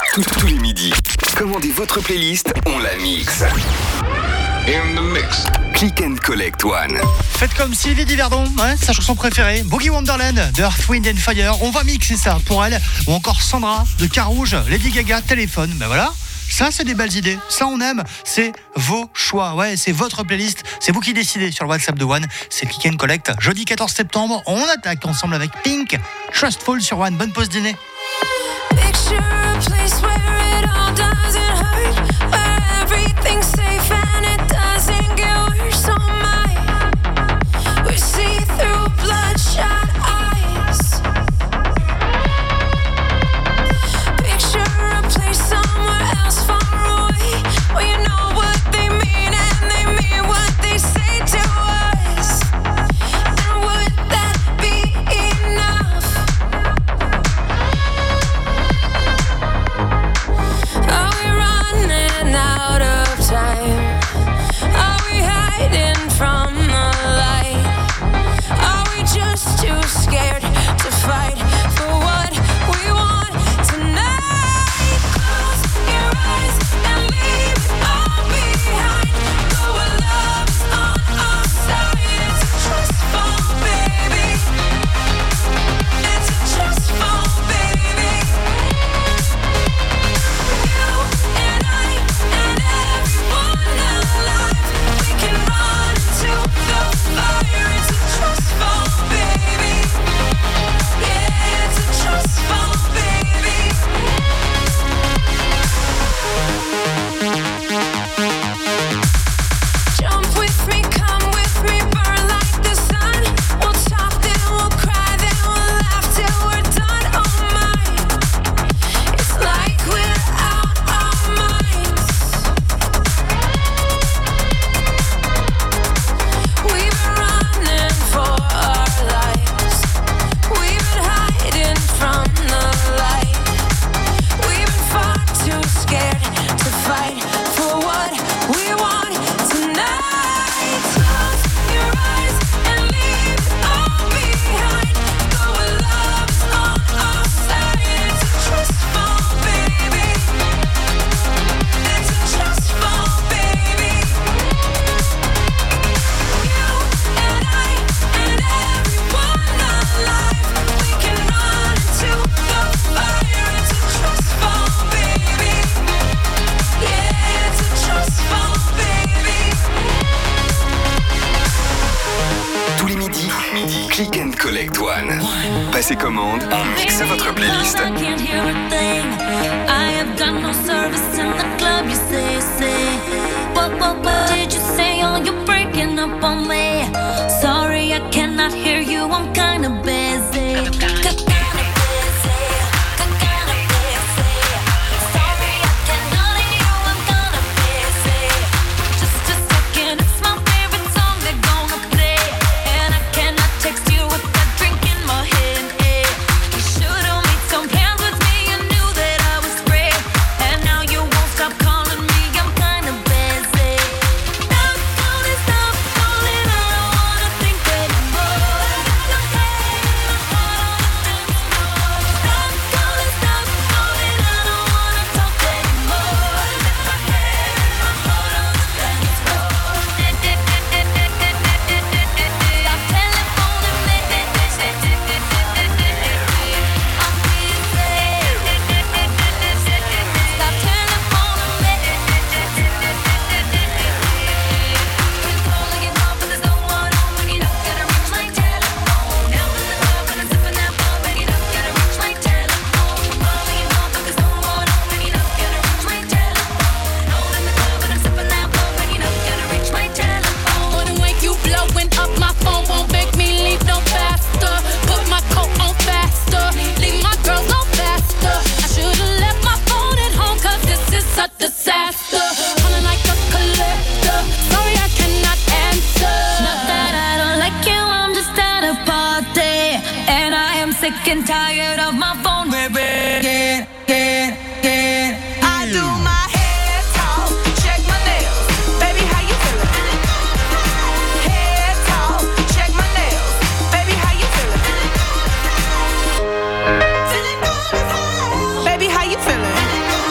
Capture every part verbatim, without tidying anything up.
Tous, tous les midis, commandez votre playlist, on la mixe. In the mix. Click and Collect One. Faites comme Sylvie Diverdon, hein, sa chanson préférée, Boogie Wonderland de Earth, Wind and Fire. On va mixer ça pour elle. Ou encore Sandra de Carouge, Lady Gaga, Téléphone. Ben voilà, ça c'est des belles idées. Ça on aime, c'est vos choix. Ouais, c'est votre playlist. C'est vous qui décidez sur le WhatsApp de One. C'est Click and Collect. Jeudi quatorze septembre, on attaque ensemble avec Pink. Trustful sur One. Bonne pause dîner. Picture a place where it all doesn't hurt, where everything's safe and it doesn't get worse. Oh my, we see through bloodshot eyes. Picture a place somewhere else far away, where you know what they mean and they mean what they say to us. And would that be enough? Are we running out of time? Are we hiding from the light? Are we just too scared to fight for what we want tonight? Close your eyes and leave it all behind. Go where love's on our side. It's a trust fall, baby. It's a trust fall, baby. You and I and everyone alive, we can run to the fire. It's a trust fall, baby. Yeah, it's a trust fall, baby. Jump with me, come with me, burn like the sun. We'll talk, then we'll cry, then we'll laugh till we're done. Oh my, it's like we're out our minds. We've been running for our lives. We've been hiding from the light. We've been far too scared to fight for what we want tonight. Close your eyes and leave it all behind. Go where love's on our side. It's a trust fall, baby. It's a trust fall, baby. You and I and everyone alive, we can run to the fire. It's a trust fall, baby. Yeah, it's a trust fall, baby. Tous les midis, midi, Click and Collect One. Passez commande, on mixe votre playlist. I can't hear a thing. I have got no service in the club. You say, say, what, what, what did you say? Oh, you're breaking up on me. Sorry, I cannot hear you. I'm kinda busy. Kinda busy. Kinda busy. Sorry, I cannot hear you. I'm kinda busy. Just a second, it's my favorite song they're gonna play, and I cannot text you with that drink in my head. You should've made some plans with me. You knew that I was free, and now you won't stop calling me. I'm kinda busy. Stop calling, stop calling. I don't wanna think anymore. Stop calling, stop calling. I don't wanna talk anymore. Stop telephoning me. I'm busy. Stop telephoning me. Calling your mom, but there's no one home when you're not gonna reach my telephone. Now in the club when I'm sipping that ball, but you're not gonna reach my telephone. Calling your mom, but there's no one home when you're not gonna reach my telephone. Out in the club when I'm sipping that ball, but you're not gonna reach my telephone. Wanna wake you blowing up my phone, won't make me leave no faster. Put my coat on faster, leave my girls on faster. I should've left my phone at home, cause this is a disaster. Calling like a collector, sorry I cannot answer. Not that I don't like you, I'm just at a party, and I am sick and tired of my phone ringing. I do my head talk, check my nails. Baby, how you feeling? Head talk, check my nails. Baby, how you feeling? Feeling good as hell. Baby, how you feeling?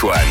Collect One.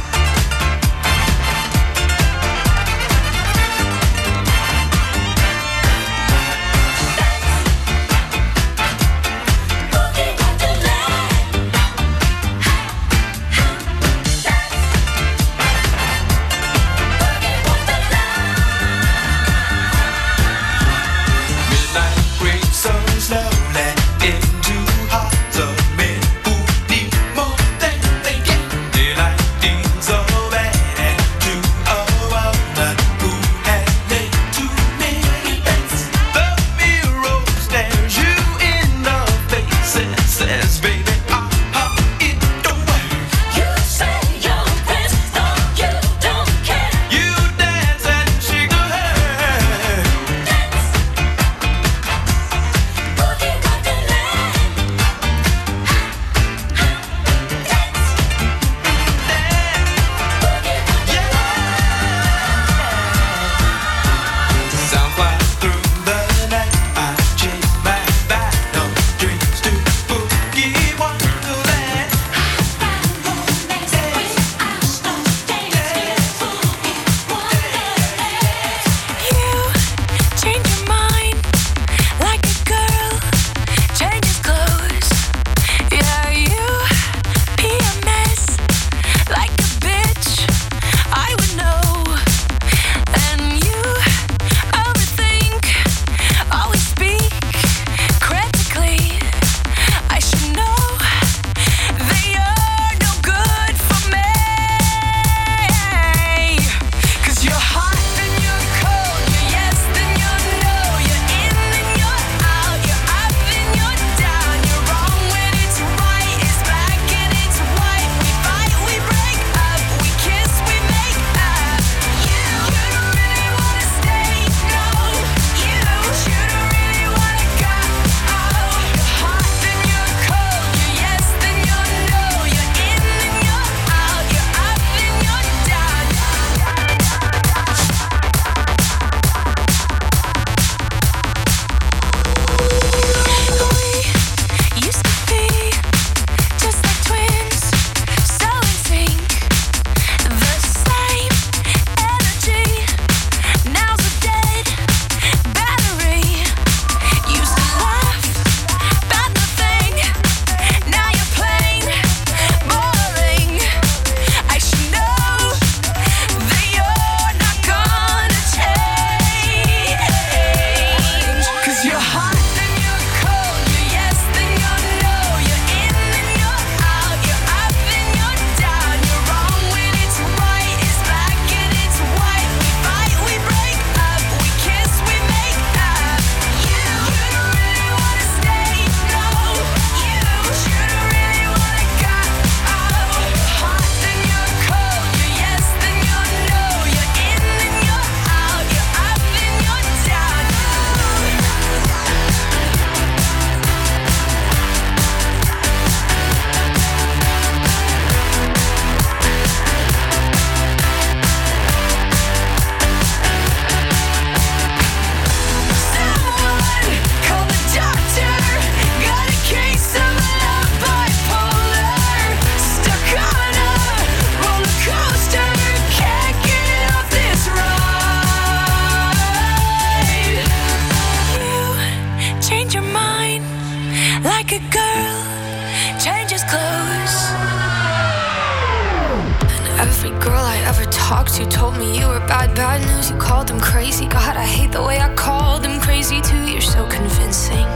talked to told me you were bad, bad news. You called them crazy. God, I hate the way I called them crazy too. You're so convincing.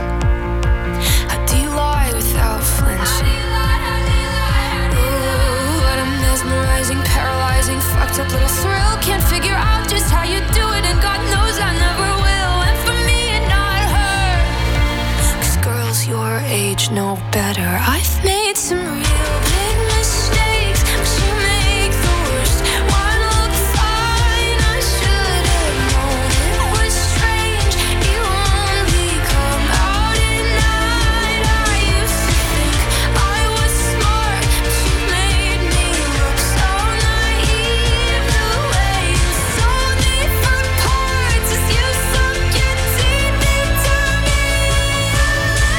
How do you lie without flinching? Ooh, but I'm mesmerizing, paralyzing, fucked up little thrill. Can't figure out just how you do it, and God knows I never will. And for me and not her, 'cause girls your age know better. I've made some real big mistakes, but you make the worst one look fine. I should have known it was strange. You only come out at night. I used to think I was smart, but you made me look so naive. The way you sold me for parts as you sunk your teeth into me.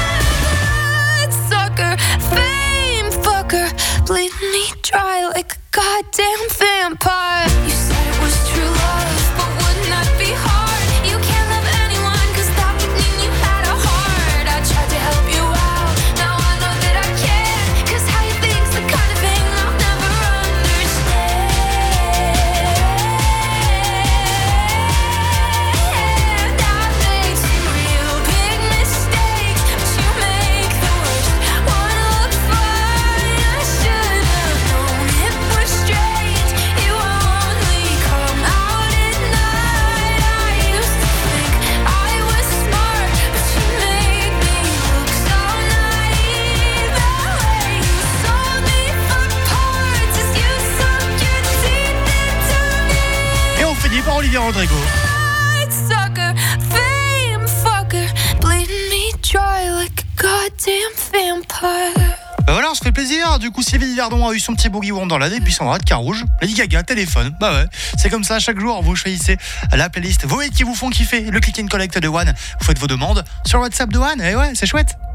Sucker, fame fucker, bleed me dry like a goddamn vampire. You said it was true love, but wouldn't that be hard? You can't love anyone, cause that would mean you had a heart. I tried to help you out, now I know that I can't, cause how you think's the kind of thing I'll never understand. I've made some real big mistakes, but you make the worst one look fine. I should have known it was strange. You only come out at night. I used to think I was smart, but you made me look so naive. The way you sold me for parts as you sunk your teeth into me. Et on finit par Olivia Rodrigo. Light sucker, fame fucker, bleeding me dry like a goddamn vampire. Bah voilà, on se fait plaisir. Du coup, Sylvie Verdon a eu son petit Boogie Wonderland et puis Sandra de Carouge. Lady Gaga, téléphone. Bah ouais, c'est comme ça. Chaque jour, vous choisissez la playlist. Vos hits qui vous font kiffer. Le click and collect de One. Vous faites vos demandes sur le WhatsApp de One. Et ouais, c'est chouette.